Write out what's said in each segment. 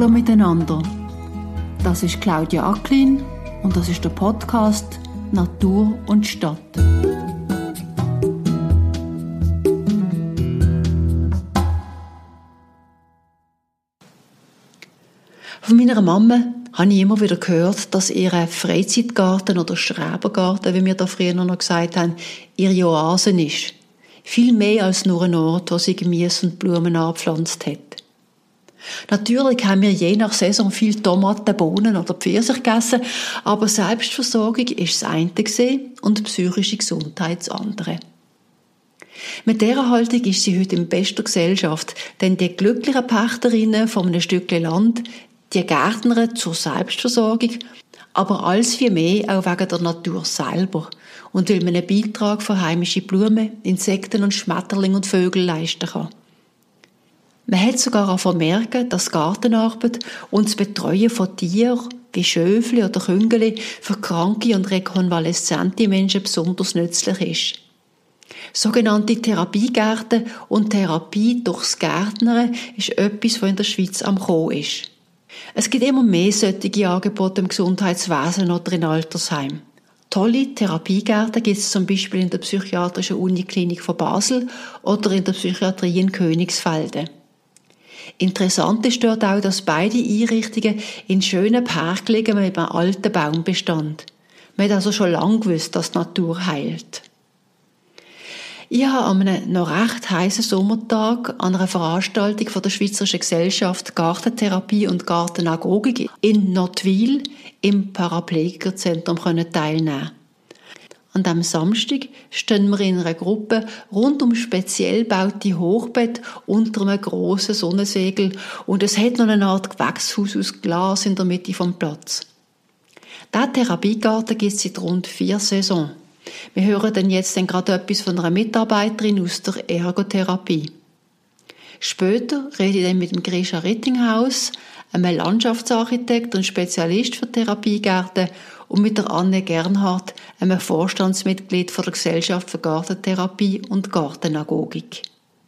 Hallo miteinander. Das ist Claudia Acklin und das ist der Podcast Natur und Stadt. Von meiner Mama habe ich immer wieder gehört, dass ihr Freizeitgarten oder Schrebergarten, wie wir da früher noch gesagt haben, ihre Oase ist. Viel mehr als nur ein Ort, wo sie Gemüse und Blumen angepflanzt hat. Natürlich haben wir je nach Saison viel Tomaten, Bohnen oder Pfirsich gegessen, aber Selbstversorgung ist das eine und psychische Gesundheit das andere. Mit dieser Haltung ist sie heute in bester Gesellschaft, denn die glücklichen Pächterinnen von einem Stückchen Land, die Gärtner zur Selbstversorgung, aber alles viel mehr auch wegen der Natur selber und weil man einen Beitrag für heimische Blumen, Insekten und Schmetterlinge und Vögel leisten kann. Man hat sogar auch vermerkt, dass Gartenarbeit und das Betreuen von Tieren wie Schöfli oder Küngeli für kranke und rekonvaleszente Menschen besonders nützlich ist. Sogenannte Therapiegärten und Therapie durchs Gärtnern ist etwas, was in der Schweiz am Kommen ist. Es gibt immer mehr solche Angebote im Gesundheitswesen oder in Altersheimen. Tolle Therapiegärten gibt es zum Beispiel in der Psychiatrischen Uniklinik von Basel oder in der Psychiatrie in Königsfelden. Interessant ist dort auch, dass beide Einrichtungen in schönen Park liegen mit einem alten Baumbestand. Man hat also schon lange gewusst, dass die Natur heilt. Ich habe an einem noch recht heissen Sommertag an einer Veranstaltung von der Schweizerischen Gesellschaft Gartentherapie und Gartenagogik in Nottwil im Paraplegikerzentrum teilnehmen. An diesem Samstag stehen wir in einer Gruppe rund um speziell gebaute Hochbett unter einem grossen Sonnensegel und es hat noch eine Art Gewächshaus aus Glas in der Mitte vom Platz. Diesen Therapiegarten gibt es seit rund 4 Saisons. Wir hören dann jetzt gerade etwas von einer Mitarbeiterin aus der Ergotherapie. Später rede ich dann mit dem Grisha Rittinghaus, einem Landschaftsarchitekt und Spezialist für Therapiegärten, und mit der Anne Gernhardt, einem Vorstandsmitglied von der Gesellschaft für Gartentherapie und Gartenagogik.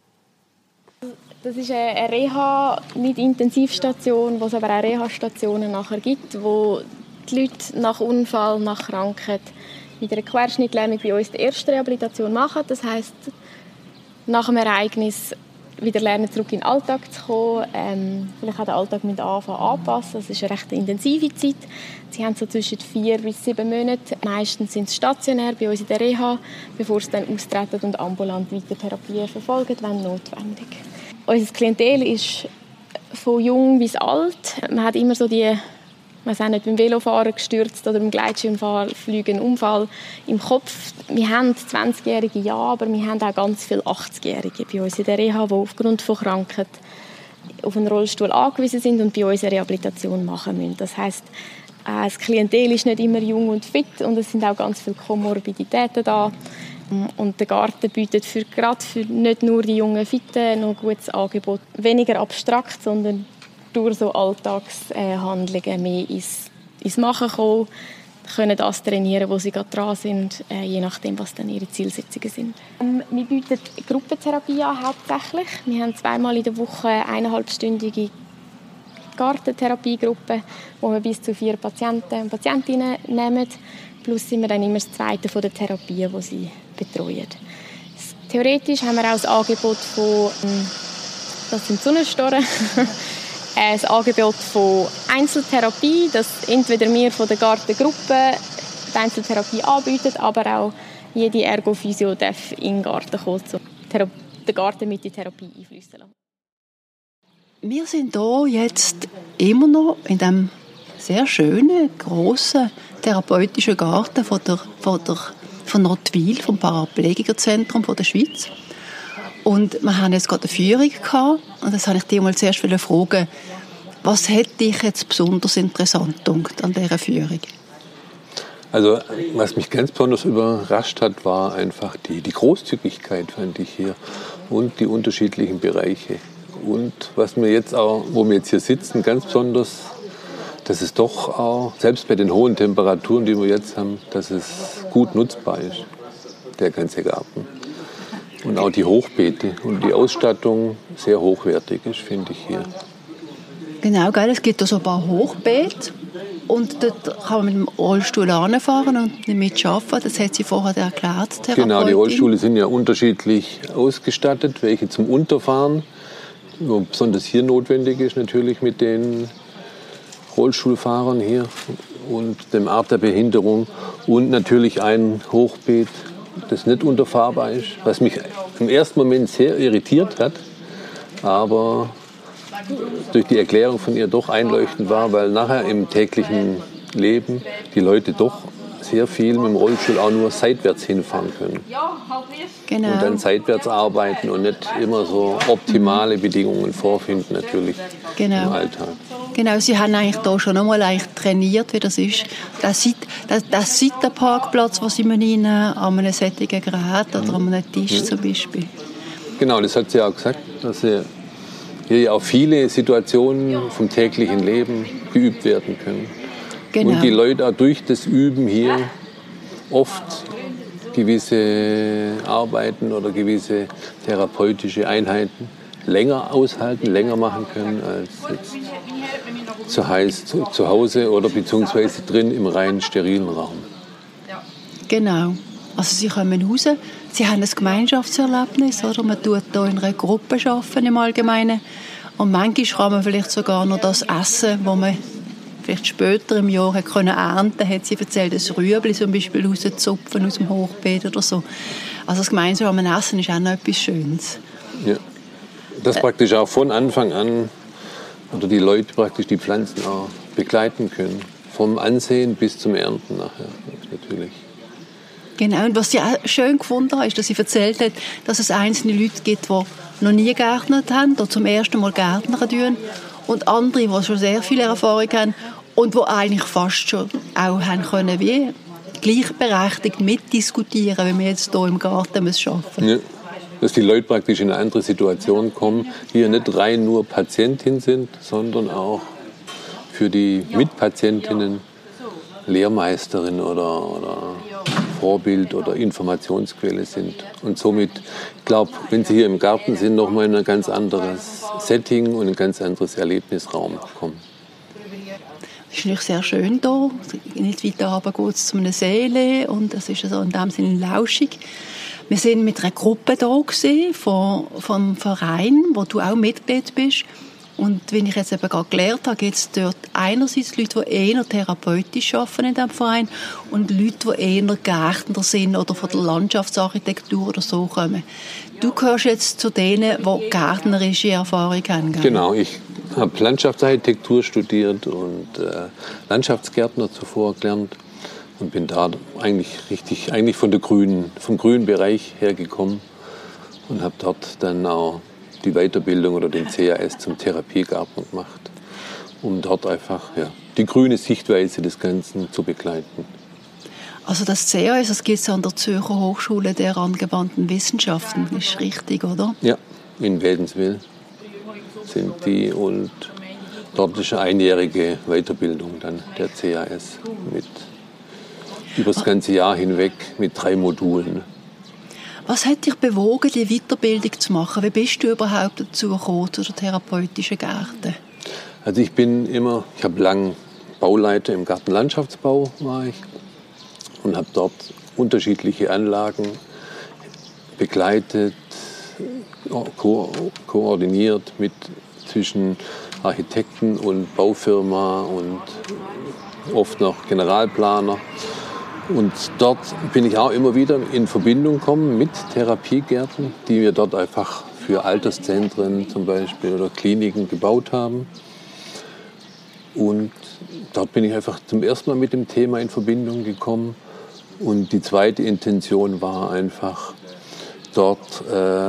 Das ist eine Reha, nicht Intensivstation, wo es aber auch Reha-Stationen nachher gibt, wo die Leute nach Unfall, nach Krankheit mit einer Querschnittlähmung bei uns die erste Rehabilitation machen. Das heisst, nach dem Ereignis wieder lernen, zurück in den Alltag zu kommen, vielleicht auch den Alltag mit anfangen anpassen. Das ist eine recht intensive Zeit. Sie haben so zwischen 4 bis 7 Monate. Meistens sind sie stationär bei uns in der Reha, bevor sie dann austreten und ambulant weiter Therapien verfolgen, wenn notwendig. Unser Klientel ist von jung bis alt. Man hat immer so die, man auch nicht, beim Velofahren gestürzt oder beim Gleitschirmfliegen einen Unfall im Kopf. Wir haben 20-Jährige, ja, aber wir haben auch ganz viele 80-Jährige bei uns in der Reha, die aufgrund von Krankheit auf einen Rollstuhl angewiesen sind und bei uns eine Rehabilitation machen müssen. Das heisst, das Klientel ist nicht immer jung und fit und es sind auch ganz viele Komorbiditäten da. Und der Garten bietet gerade für nicht nur die jungen Fitten noch ein gutes Angebot. Weniger abstrakt, sondern durch so Alltagshandlungen mehr ins Machen kommen, können das trainieren, wo sie gerade dran sind, je nachdem, was dann ihre Zielsetzungen sind. Wir bieten Gruppentherapie an, hauptsächlich. Wir haben 2-mal in der Woche 1,5-stündige Gartentherapiegruppe, wo wir bis zu 4 Patienten und Patientinnen nehmen. Plus sind wir dann immer das zweite von der Therapie, die sie betreuen. Theoretisch haben wir auch das Angebot von, das sind Sonnenstorren, ein Angebot von Einzeltherapie, das entweder wir von der Gartengruppe die Einzeltherapie anbieten, aber auch jede Ergophysio darf in den Garten kommen, um den Garten mit der Therapie einfließen lassen. Wir sind hier jetzt immer noch in dem sehr schönen, grossen therapeutischen Garten von Nottwil, vom Paraplegikerzentrum der Schweiz. Und wir haben jetzt gerade eine Führung gehabt. Und das wollte ich dir mal zuerst fragen, was hat dich jetzt besonders interessant gedacht an dieser Führung? Also, was mich ganz besonders überrascht hat, war einfach die Großzügigkeit, fand ich hier. Und die unterschiedlichen Bereiche. Und was wir jetzt auch, wo wir jetzt hier sitzen, ganz besonders, dass es doch auch, selbst bei den hohen Temperaturen, die wir jetzt haben, dass es gut nutzbar ist, der ganze Garten. Und auch die Hochbeete und die Ausstattung sehr hochwertig ist, finde ich hier. Genau, gell? Es gibt da so ein paar Hochbeete und dort kann man mit dem Rollstuhl anfahren und damit arbeiten. Das hat sie vorher erklärt, Therapeutin. Genau, die Rollstühle sind ja unterschiedlich ausgestattet. Welche zum Unterfahren, was besonders hier notwendig ist natürlich mit den Rollstuhlfahrern hier und dem Art der Behinderung. Und natürlich ein Hochbeet, das nicht unterfahrbar ist, was mich im ersten Moment sehr irritiert hat, aber durch die Erklärung von ihr doch einleuchtend war, weil nachher im täglichen Leben die Leute doch sehr viel mit dem Rollstuhl auch nur seitwärts hinfahren können. Genau. Und dann seitwärts arbeiten und nicht immer so optimale Bedingungen vorfinden natürlich im Alltag. Genau, sie haben eigentlich da schon einmal trainiert, wie das ist. Das Seitenparkplatz, wo sie reinnehmen, an einem solchen Gerät oder an einem Tisch zum Beispiel. Genau, das hat sie auch gesagt, dass hier auch viele Situationen vom täglichen Leben geübt werden können. Genau. Und die Leute auch durch das Üben hier oft gewisse Arbeiten oder gewisse therapeutische Einheiten länger aushalten, länger machen können als jetzt zu Hause oder beziehungsweise drin im rein sterilen Raum. Genau. Also sie kommen raus, sie haben ein Gemeinschaftserlebnis, oder? Man tut hier in einer Gruppe arbeiten im Allgemeinen. Und manchmal kann man vielleicht sogar noch das essen, was man vielleicht später im Jahr ernten konnte. Hat sie erzählt, das Rüebli zum Beispiel rauszupfen aus dem Hochbeet oder so. Also das gemeinsame Essen ist auch noch etwas Schönes. Ja. Das praktisch auch von Anfang an, oder die Leute praktisch die Pflanzen auch begleiten können. Vom Ansehen bis zum Ernten nachher, natürlich. Genau, und was ich auch schön gefunden habe, ist, dass sie erzählt hat, dass es einzelne Leute gibt, die noch nie gegärtnert haben oder zum ersten Mal gärtnern tun und andere, die schon sehr viel Erfahrung haben und die eigentlich fast schon auch haben können, wie gleichberechtigt mitdiskutieren, wie wir jetzt hier im Garten arbeiten müssen. Ja, dass die Leute praktisch in eine andere Situation kommen, hier nicht rein nur Patientin sind, sondern auch für die Mitpatientinnen Lehrmeisterin oder Vorbild oder Informationsquelle sind. Und somit, ich glaube, wenn Sie hier im Garten sind, nochmal in ein ganz anderes Setting und ein ganz anderes Erlebnisraum kommen. Es ist nicht sehr schön hier. Nicht weiter runter geht es zu einer Seele und das ist also in dem Sinne lauschig. Wir sind mit einer Gruppe hier vom Verein, wo du auch Mitglied bist. Und wie ich jetzt eben gerade gelernt habe, gibt es dort einerseits Leute, die eher therapeutisch arbeiten in diesem Verein und Leute, die eher Gärtner sind oder von der Landschaftsarchitektur oder so kommen. Du gehörst jetzt zu denen, die gärtnerische Erfahrung haben. Gell? Genau, ich habe Landschaftsarchitektur studiert und Landschaftsgärtner zuvor gelernt und bin da eigentlich vom grünen Bereich hergekommen und habe dort dann auch die Weiterbildung oder den CAS zum Therapiegärtner gemacht, um dort einfach die grüne Sichtweise des Ganzen zu begleiten. Also das CAS, das gibt es an der Zürcher Hochschule der angewandten Wissenschaften, ist richtig, oder? Ja, in Wädenswil sind die und dort ist eine einjährige Weiterbildung dann der CAS über das ganze Jahr hinweg mit 3 Modulen. Was hat dich bewogen, die Weiterbildung zu machen? Wie bist du überhaupt dazu gekommen, zu der therapeutischen Gärten? Also ich habe lange Bauleiter im Gartenlandschaftsbau war ich und habe dort unterschiedliche Anlagen begleitet, koordiniert zwischen Architekten und Baufirma und oft noch Generalplaner. Und dort bin ich auch immer wieder in Verbindung gekommen mit Therapiegärten, die wir dort einfach für Alterszentren zum Beispiel oder Kliniken gebaut haben. Und dort bin ich einfach zum ersten Mal mit dem Thema in Verbindung gekommen. Und die zweite Intention war einfach dort,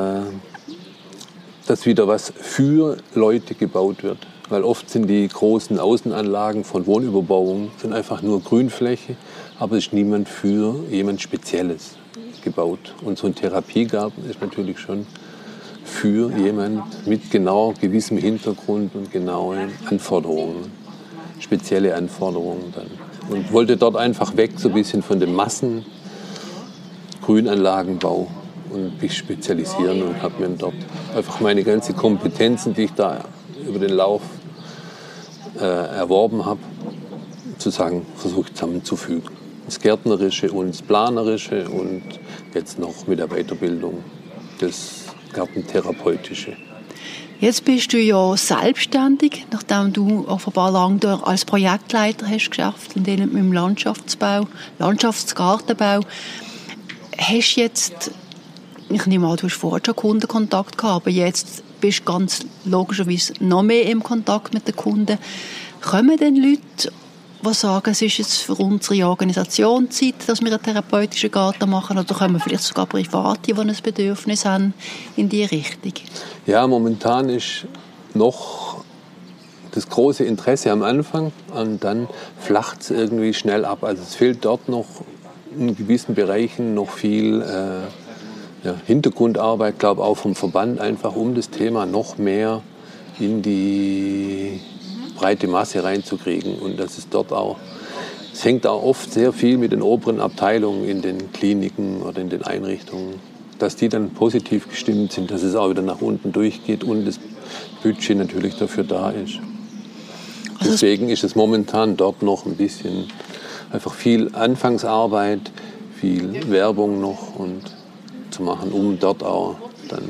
dass wieder was für Leute gebaut wird. Weil oft sind die großen Außenanlagen von Wohnüberbauungen sind einfach nur Grünfläche, aber es ist niemand für jemand Spezielles gebaut. Und so ein Therapiegarten ist natürlich schon für jemand mit genau gewissem Hintergrund und genauen Anforderungen, spezielle Anforderungen dann. Und wollte dort einfach weg, so ein bisschen von dem Massen-Grünanlagenbau und mich spezialisieren und habe mir dort einfach meine ganzen Kompetenzen, die ich da über den Lauf erworben habe, sozusagen versucht zusammenzufügen. Das Gärtnerische und das Planerische und jetzt noch mit der Weiterbildung das Gartentherapeutische. Jetzt bist du ja selbstständig, nachdem du offenbar lange als Projektleiter hast geschafft und mit dem Landschaftsgartenbau. Hast jetzt, ich nehme an, du hast vorher schon Kundenkontakt gehabt, aber jetzt bist du ganz logischerweise noch mehr im Kontakt mit den Kunden. Kommen denn Leute, die sagen, es ist jetzt für unsere Organisation Zeit, dass wir einen therapeutischen Garten machen, oder kommen vielleicht sogar Private, die ein Bedürfnis haben in diese Richtung? Ja, momentan ist noch das große Interesse am Anfang und dann flacht es irgendwie schnell ab. Also es fehlt dort noch in gewissen Bereichen noch viel Hintergrundarbeit, glaube auch vom Verband, einfach um das Thema noch mehr in die breite Masse reinzukriegen. Und das ist dort auch, es hängt auch oft sehr viel mit den oberen Abteilungen in den Kliniken oder in den Einrichtungen, dass die dann positiv gestimmt sind, dass es auch wieder nach unten durchgeht und das Budget natürlich dafür da ist. Deswegen ist es momentan dort noch ein bisschen einfach viel Anfangsarbeit, viel Werbung noch und zu machen, um dort auch dann...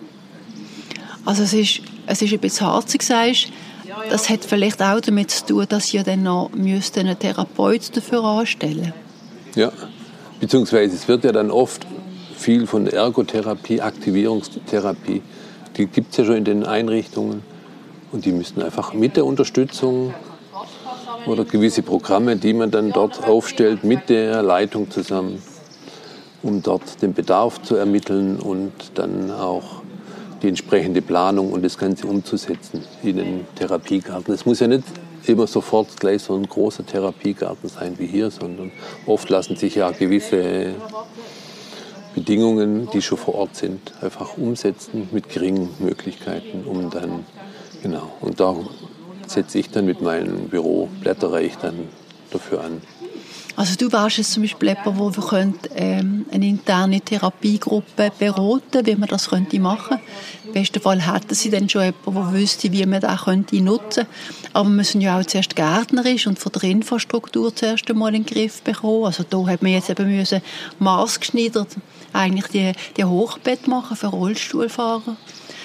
Also es ist ein bisschen hart, wie du sagst. Das hat vielleicht auch damit zu tun, dass ihr dann noch einen Therapeuten dafür anstellen. Ja, beziehungsweise es wird ja dann oft viel von der Ergotherapie, Aktivierungstherapie, die gibt es ja schon in den Einrichtungen und die müssten einfach mit der Unterstützung oder gewisse Programme, die man dann dort aufstellt, mit der Leitung zusammen, um dort den Bedarf zu ermitteln und dann auch die entsprechende Planung und das Ganze umzusetzen in den Therapiegarten. Es muss ja nicht immer sofort gleich so ein großer Therapiegarten sein wie hier, sondern oft lassen sich ja gewisse Bedingungen, die schon vor Ort sind, einfach umsetzen mit geringen Möglichkeiten, um dann, genau, und da setze ich dann mit meinem Büro, blättere ich dann dafür an. Also du wärst jetzt zum Beispiel jemand, wo wir eine interne Therapiegruppe beraten, wie man das machen könnte. Im besten Fall hätten sie dann schon jemanden, der wüsste, wie man das nutzen könnte. Aber wir müssen ja auch zuerst gärtnerisch und von der Infrastruktur zuerst einmal in den Griff bekommen. Also da hat man jetzt eben maßgeschneidert eigentlich die Hochbett machen für Rollstuhlfahrer.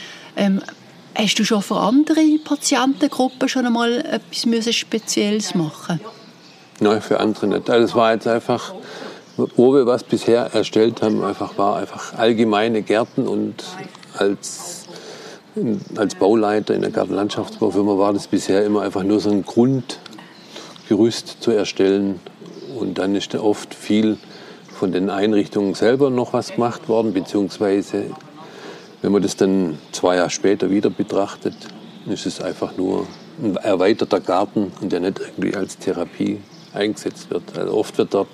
Hast du schon für andere Patientengruppen schon einmal etwas Spezielles machen? Nein, für andere nicht. Also es war jetzt einfach, wo wir was bisher erstellt haben, war einfach allgemeine Gärten und als Bauleiter in der Gartenlandschaftsbaufirma war das bisher immer einfach nur so ein Grundgerüst zu erstellen und dann ist da oft viel von den Einrichtungen selber noch was gemacht worden, beziehungsweise wenn man das dann 2 Jahre später wieder betrachtet, ist es einfach nur ein erweiterter Garten und der nicht irgendwie als Therapie eingesetzt wird. Also oft wird dort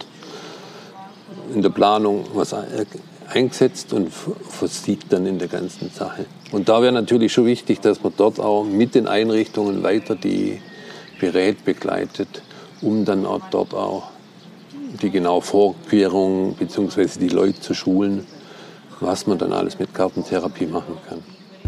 in der Planung was eingesetzt und versiegt dann in der ganzen Sache. Und da wäre natürlich schon wichtig, dass man dort auch mit den Einrichtungen weiter die berät, begleitet, um dann auch dort auch die genaue Vorkehrungen bzw. die Leute zu schulen, was man dann alles mit Gartentherapie machen kann.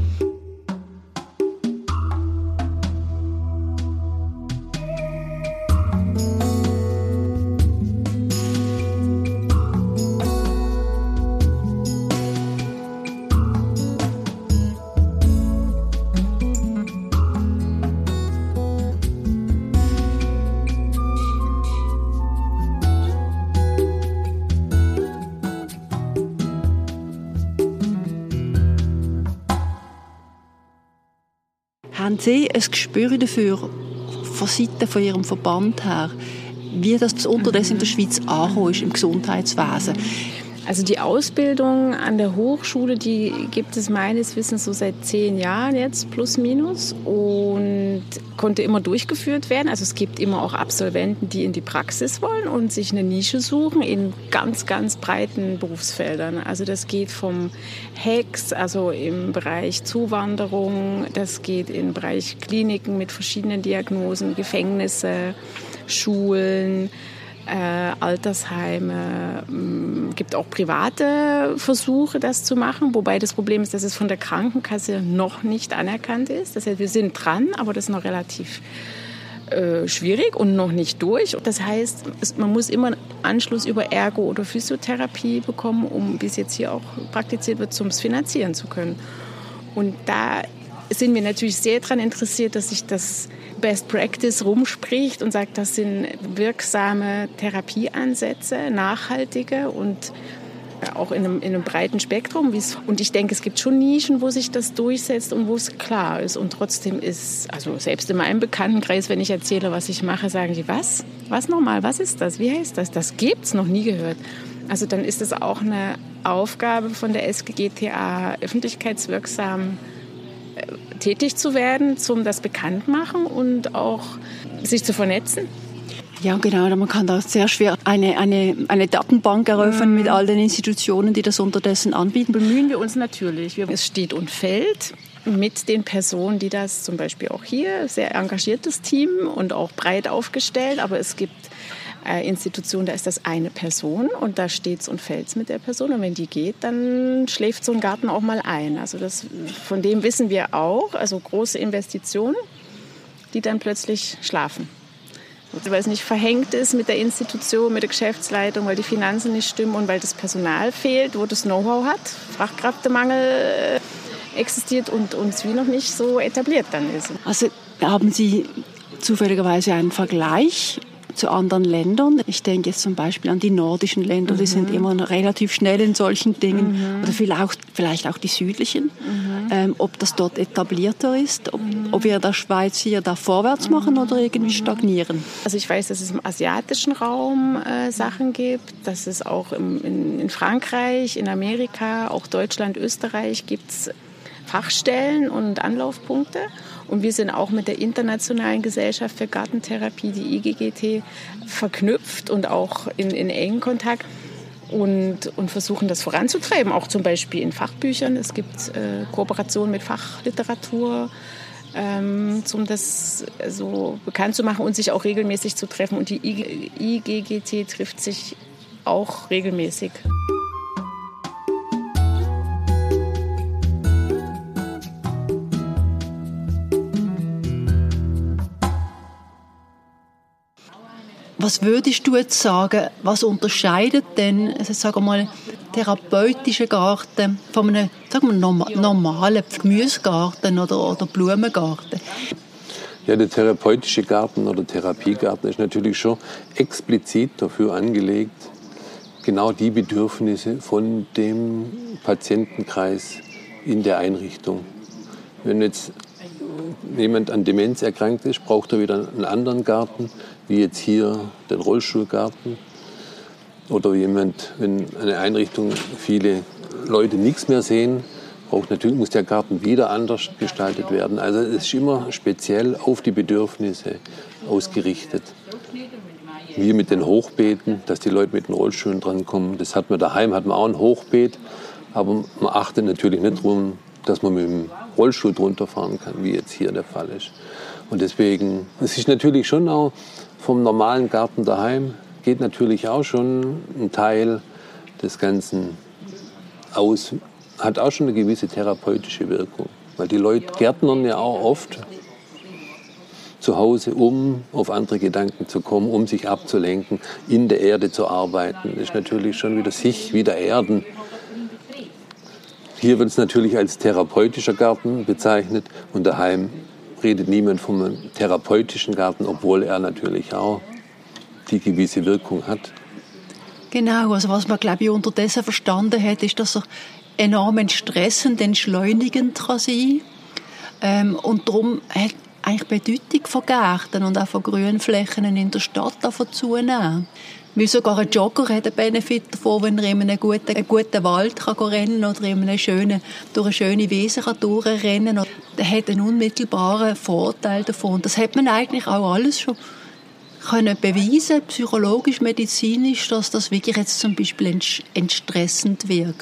Haben Sie ein Gespür dafür, von Seiten von Ihrem Verband her, wie das unterdessen in der Schweiz angekommen ist im Gesundheitswesen? Also die Ausbildung an der Hochschule, die gibt es meines Wissens so seit 10 Jahren jetzt, plus minus, und konnte immer durchgeführt werden. Also es gibt immer auch Absolventen, die in die Praxis wollen und sich eine Nische suchen in ganz, ganz breiten Berufsfeldern. Also das geht vom HEX, also im Bereich Zuwanderung, das geht im Bereich Kliniken mit verschiedenen Diagnosen, Gefängnisse, Schulen, Altersheime, gibt auch private Versuche, das zu machen, wobei das Problem ist, dass es von der Krankenkasse noch nicht anerkannt ist. Das heißt, wir sind dran, aber das ist noch relativ schwierig und noch nicht durch. Das heißt, man muss immer einen Anschluss über Ergo- oder Physiotherapie bekommen, um, wie es jetzt hier auch praktiziert wird, zum Finanzieren zu können. Und da sind wir natürlich sehr daran interessiert, dass sich das Best Practice rumspricht und sagt, das sind wirksame Therapieansätze, nachhaltige und auch in einem breiten Spektrum. Und ich denke, es gibt schon Nischen, wo sich das durchsetzt und wo es klar ist. Und trotzdem ist, also selbst in meinem Bekanntenkreis, wenn ich erzähle, was ich mache, sagen die, was? Was nochmal? Was ist das? Wie heißt das? Das gibt's noch nie gehört. Also dann ist es auch eine Aufgabe von der SGGTA, öffentlichkeitswirksam tätig zu werden, zum das bekannt machen und auch sich zu vernetzen. Ja, genau. Man kann da sehr schwer eine Datenbank eröffnen mit all den Institutionen, die das unterdessen anbieten. Bemühen wir uns natürlich. Es steht und fällt mit den Personen, die das zum Beispiel auch hier, sehr engagiertes Team und auch breit aufgestellt, aber es gibt Institutionen, da ist das eine Person und da steht's und fällt's mit der Person und wenn die geht, dann schläft so ein Garten auch mal ein. Also von dem wissen wir auch, also große Investitionen, die dann plötzlich schlafen. Weil es nicht verhängt ist mit der Institution, mit der Geschäftsleitung, weil die Finanzen nicht stimmen und weil das Personal fehlt, wo das Know-how hat. Fachkräftemangel existiert und uns wie noch nicht so etabliert dann ist. Also haben Sie zufälligerweise einen Vergleich zu anderen Ländern? Ich denke jetzt zum Beispiel an die nordischen Länder, die sind immer relativ schnell in solchen Dingen. Oder vielleicht auch die südlichen. Ob das dort etablierter ist, ob wir in der Schweiz hier da vorwärts machen oder irgendwie stagnieren. Also ich weiß, dass es im asiatischen Raum Sachen gibt, dass es auch in Frankreich, in Amerika, auch Deutschland, Österreich gibt es Fachstellen und Anlaufpunkte. Und wir sind auch mit der Internationalen Gesellschaft für Gartentherapie, die IGGT, verknüpft und auch in engen Kontakt und versuchen das voranzutreiben, auch zum Beispiel in Fachbüchern. Es gibt Kooperationen mit Fachliteratur, um das so bekannt zu machen und sich auch regelmäßig zu treffen. Und die IGGT trifft sich auch regelmäßig. Was würdest du jetzt sagen, was unterscheidet denn, also sagen wir mal, therapeutischen Garten von einem, sagen wir, normalen Gemüsegarten oder Blumengarten? Ja, der therapeutische Garten oder Therapiegarten ist natürlich schon explizit dafür angelegt, genau die Bedürfnisse von dem Patientenkreis in der Einrichtung. Wenn jetzt jemand an Demenz erkrankt ist, braucht er wieder einen anderen Garten, wie jetzt hier den Rollstuhlgarten. Oder jemand, wenn eine Einrichtung viele Leute nichts mehr sehen, muss der Garten wieder anders gestaltet werden. Also es ist immer speziell auf die Bedürfnisse ausgerichtet. Wie mit den Hochbeeten, dass die Leute mit den Rollstühlen drankommen. Das hat man daheim, hat man auch ein Hochbeet, aber man achtet natürlich nicht darum, dass man mit dem Rollstuhl drunter fahren kann, wie jetzt hier der Fall ist. Und deswegen, es ist natürlich schon auch vom normalen Garten daheim, geht natürlich auch schon ein Teil des Ganzen aus, hat auch schon eine gewisse therapeutische Wirkung. Weil die Leute gärtnern ja auch oft zu Hause, um auf andere Gedanken zu kommen, um sich abzulenken, in der Erde zu arbeiten. Das ist natürlich schon wieder sich wieder erden. Hier wird es natürlich als therapeutischer Garten bezeichnet und daheim redet niemand vom therapeutischen Garten, obwohl er natürlich auch die gewisse Wirkung hat. Genau, also was man, glaube ich, unterdessen verstanden hat, ist, dass er enorm entstressend, entschleunigend kann sein kann. Und darum hat eigentlich die Bedeutung von Gärten und auch von Grünflächen in der Stadt zunehmen. Weil sogar ein Jogger hat einen Benefit davon, wenn er in einem guten Wald kann rennen oder in einem durch eine schöne Wiese durchrennen kann. Der hat einen unmittelbaren Vorteil davon. Und das hat man eigentlich auch alles schon können beweisen, psychologisch, medizinisch, dass das wirklich jetzt zum Beispiel entstressend wirkt.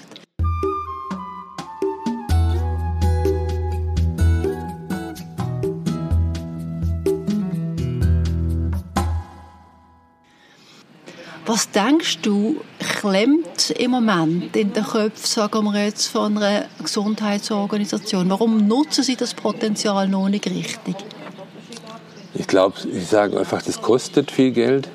Was denkst du, klemmt im Moment in den Köpfen, sagen wir jetzt, von einer Gesundheitsorganisation? Warum nutzen sie das Potenzial noch nicht richtig? Ich glaube, ich sage einfach, das kostet viel Geld.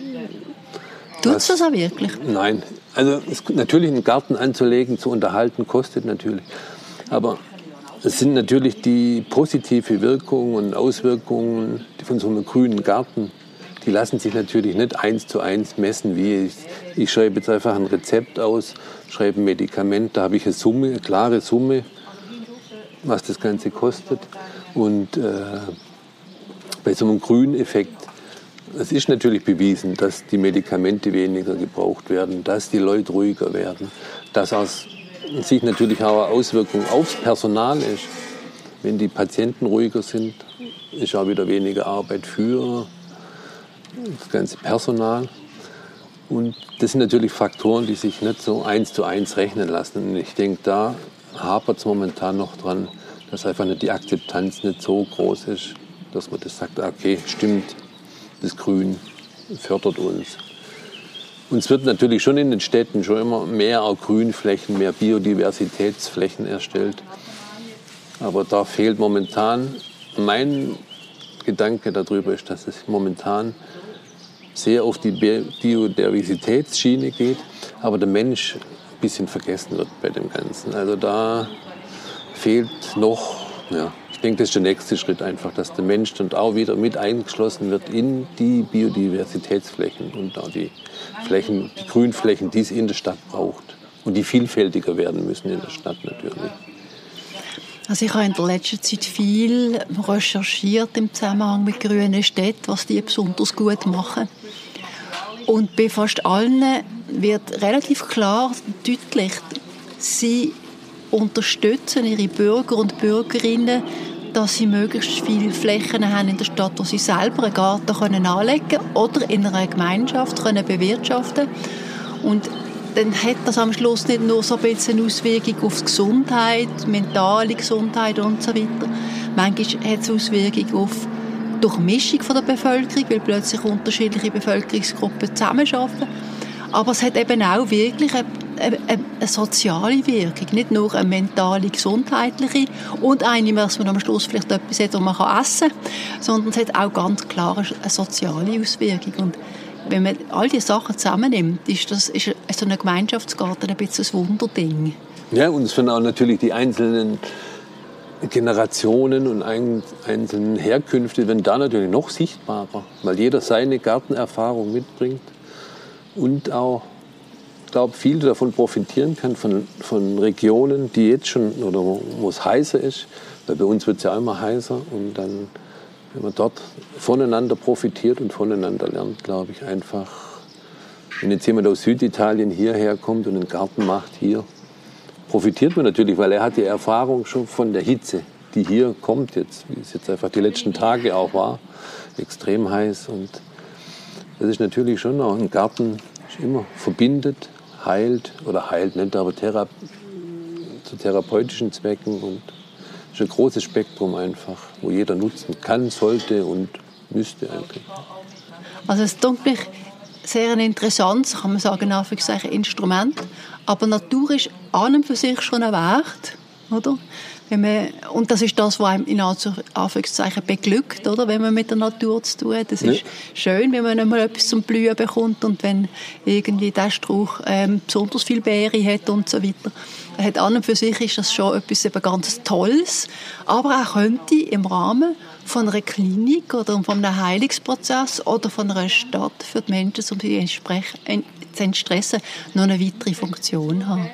Tut es das auch wirklich? Nein. Also natürlich einen Garten anzulegen, zu unterhalten, kostet natürlich. Aber es sind natürlich die positive Wirkungen und Auswirkungen von so einem grünen Garten, die lassen sich natürlich nicht 1:1 messen, wie ich schreibe jetzt einfach ein Rezept aus, schreibe ein Medikament, da habe ich eine klare Summe, was das Ganze kostet. Und bei so einem Grüneffekt, es ist natürlich bewiesen, dass die Medikamente weniger gebraucht werden, dass die Leute ruhiger werden, dass sich natürlich auch eine Auswirkung aufs Personal ist. Wenn die Patienten ruhiger sind, ist auch wieder weniger Arbeit für das ganze Personal. Und das sind natürlich Faktoren, die sich nicht so 1:1 rechnen lassen. Und ich denke, da hapert es momentan noch dran, dass einfach nicht die Akzeptanz nicht so groß ist, dass man das sagt, okay, stimmt, das Grün fördert uns. Und es wird natürlich schon in den Städten schon immer mehr auch Grünflächen, mehr Biodiversitätsflächen erstellt. Aber da fehlt momentan, mein Gedanke darüber ist, dass es momentan sehr auf die Biodiversitätsschiene geht, aber der Mensch ein bisschen vergessen wird bei dem Ganzen. Also da fehlt noch, ja, ich denke, das ist der nächste Schritt einfach, dass der Mensch dann auch wieder mit eingeschlossen wird in die Biodiversitätsflächen und auch die Flächen, die Grünflächen, die es in der Stadt braucht und die vielfältiger werden müssen in der Stadt natürlich. Also ich habe in der letzten Zeit viel recherchiert im Zusammenhang mit grünen Städten, was die besonders gut machen. Und bei fast allen wird relativ klar deutlich, sie unterstützen ihre Bürger und Bürgerinnen, dass sie möglichst viele Flächen haben in der Stadt, wo sie selber einen Garten anlegen können oder in einer Gemeinschaft bewirtschaften können. Und dann hat das am Schluss nicht nur so ein bisschen Auswirkung auf die Gesundheit, mentale Gesundheit und so weiter. Manchmal hat es Auswirkungen auf die Durchmischung der Bevölkerung, weil plötzlich unterschiedliche Bevölkerungsgruppen zusammenarbeiten. Aber es hat eben auch wirklich eine soziale Wirkung, nicht nur eine mentale, gesundheitliche und eine, dass man am Schluss vielleicht etwas hat, was man essen kann, sondern es hat auch ganz klar eine soziale Auswirkung. Und wenn man all diese Sachen zusammennimmt, ist so ein Gemeinschaftsgarten ein bisschen ein Wunderding. Ja, und es sind auch natürlich die einzelnen Generationen und einzelnen Herkünfte werden da natürlich noch sichtbarer, weil jeder seine Gartenerfahrung mitbringt und auch, ich glaube, viel davon profitieren kann von Regionen, die jetzt schon, oder wo es heißer ist, weil bei uns wird es ja immer heißer und dann, wenn man dort voneinander profitiert und voneinander lernt, glaube ich einfach, wenn jetzt jemand aus Süditalien hierher kommt und einen Garten macht hier, profitiert man natürlich, weil er hat die Erfahrung schon von der Hitze, die hier kommt jetzt, wie es jetzt einfach die letzten Tage auch war, extrem heiß. Und das ist natürlich schon auch ein Garten, ist immer verbindet, heilt nicht, aber zu therapeutischen Zwecken und ist ein großes Spektrum einfach, wo jeder nutzen kann, sollte und müsste eigentlich. Also es ist wirklich sehr ein interessantes, kann man sagen, Instrument. Aber Natur ist an und für sich schon ein Wert, oder? Und das ist das, was einem in Anführungszeichen beglückt, oder? Wenn man mit der Natur zu tun hat. Es ist schön, wenn man einmal etwas zum Blühen bekommt und wenn irgendwie der Strauch besonders viel Beere hat und so weiter. An und für sich ist das schon etwas eben ganz Tolles. Aber auch könnte im Rahmen von einer Klinik oder von einem Heilungsprozess oder von einer Stadt für die Menschen, um sie zu entstressen, noch eine weitere Funktion haben.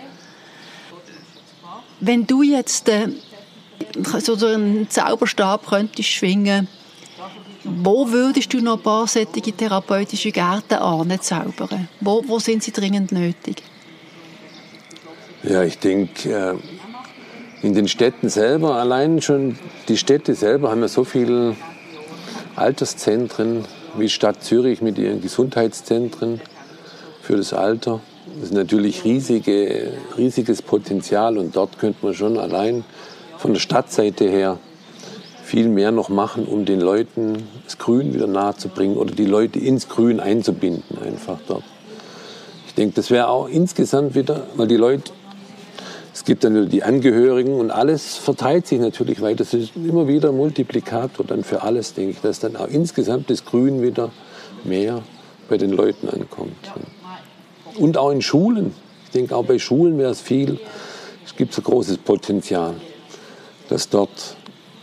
Wenn du jetzt so einen Zauberstab könntest schwingen, wo würdest du noch ein paar solche therapeutische Gärten anzaubern? Wo sind sie dringend nötig? Ja, ich denke, in den Städten selber, allein schon die Städte selber haben ja so viele Alterszentren, wie Stadt Zürich mit ihren Gesundheitszentren für das Alter. Das ist natürlich riesiges Potenzial und dort könnte man schon allein von der Stadtseite her viel mehr noch machen, um den Leuten das Grün wieder nahe zu bringen oder die Leute ins Grün einzubinden einfach dort. Ich denke, das wäre auch insgesamt wieder, weil die Leute Es gibt dann die Angehörigen und alles verteilt sich natürlich weiter. Das ist immer wieder ein Multiplikator dann für alles, denke ich, dass dann auch insgesamt das Grün wieder mehr bei den Leuten ankommt. Und auch in Schulen. Ich denke, auch bei Schulen wäre es viel. Es gibt so großes Potenzial, dass dort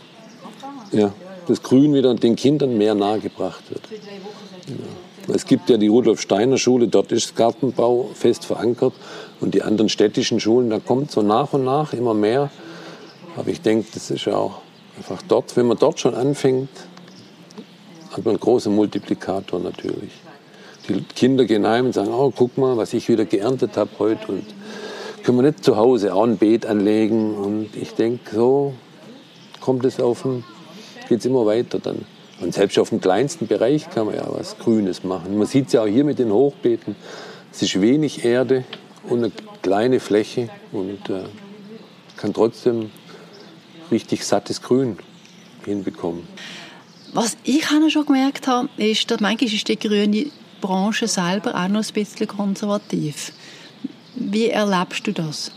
das Grün wieder den Kindern mehr nahegebracht wird. Ja. Es gibt ja die Rudolf-Steiner-Schule, dort ist Gartenbau fest verankert. Und die anderen städtischen Schulen, da kommt so nach und nach immer mehr. Aber ich denke, das ist ja auch einfach dort, wenn man dort schon anfängt, hat man einen großen Multiplikator natürlich. Die Kinder gehen heim und sagen, oh, guck mal, was ich wieder geerntet habe heute. Und können wir nicht zu Hause auch ein Beet anlegen? Und ich denke, so kommt es geht's immer weiter dann. Und selbst auf dem kleinsten Bereich kann man ja was Grünes machen. Man sieht es ja auch hier mit den Hochbeeten. Es ist wenig Erde und eine kleine Fläche und kann trotzdem richtig sattes Grün hinbekommen. Was ich auch noch schon gemerkt habe, ist, dass manchmal ist die grüne Branche selber auch noch ein bisschen konservativ. Wie erlebst du das?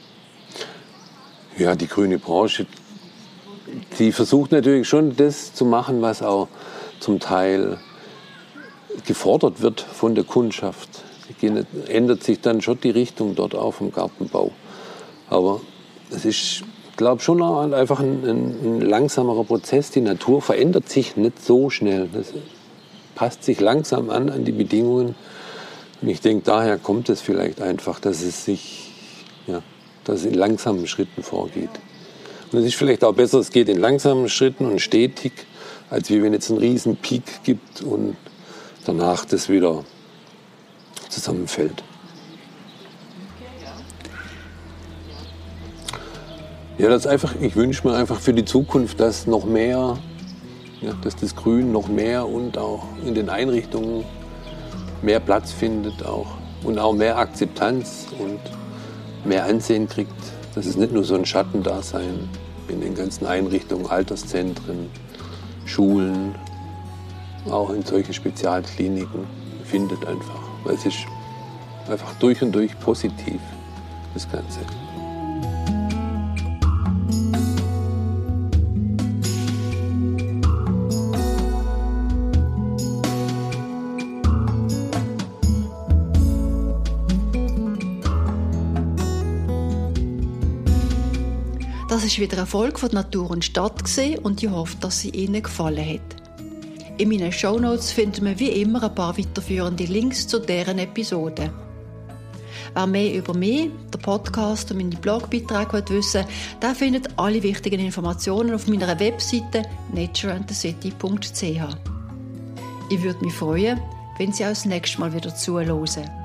Ja, die grüne Branche, die versucht natürlich schon das zu machen, was auch zum Teil gefordert wird von der Kundschaft. Ändert sich dann schon die Richtung dort auch vom Gartenbau. Aber es ist, glaube ich, schon einfach ein langsamerer Prozess. Die Natur verändert sich nicht so schnell. Das passt sich langsam an die Bedingungen. Und ich denke, daher kommt es vielleicht einfach, dass es in langsamen Schritten vorgeht. Und es ist vielleicht auch besser, es geht in langsamen Schritten und stetig, als wie wenn es einen riesen Peak gibt und danach das wieder zusammenfällt. Ja, ich wünsche mir einfach für die Zukunft, dass noch mehr, dass das Grün noch mehr und auch in den Einrichtungen mehr Platz findet auch und auch mehr Akzeptanz und mehr Ansehen kriegt, dass es nicht nur so ein Schattendasein in den ganzen Einrichtungen, Alterszentren, Schulen, auch in solche Spezialkliniken findet einfach. Weil es ist einfach durch und durch positiv, das Ganze. Das war wieder eine Folge von Natur und Stadt und ich hoffe, dass sie Ihnen gefallen hat. In meinen Shownotes finden wir wie immer ein paar weiterführende Links zu deren Episoden. Wer mehr über mich, den Podcast und meine Blogbeiträge wissen will, der findet alle wichtigen Informationen auf meiner Webseite natureandthecity.ch. Ich würde mich freuen, wenn Sie auch das nächste Mal wieder zuhören.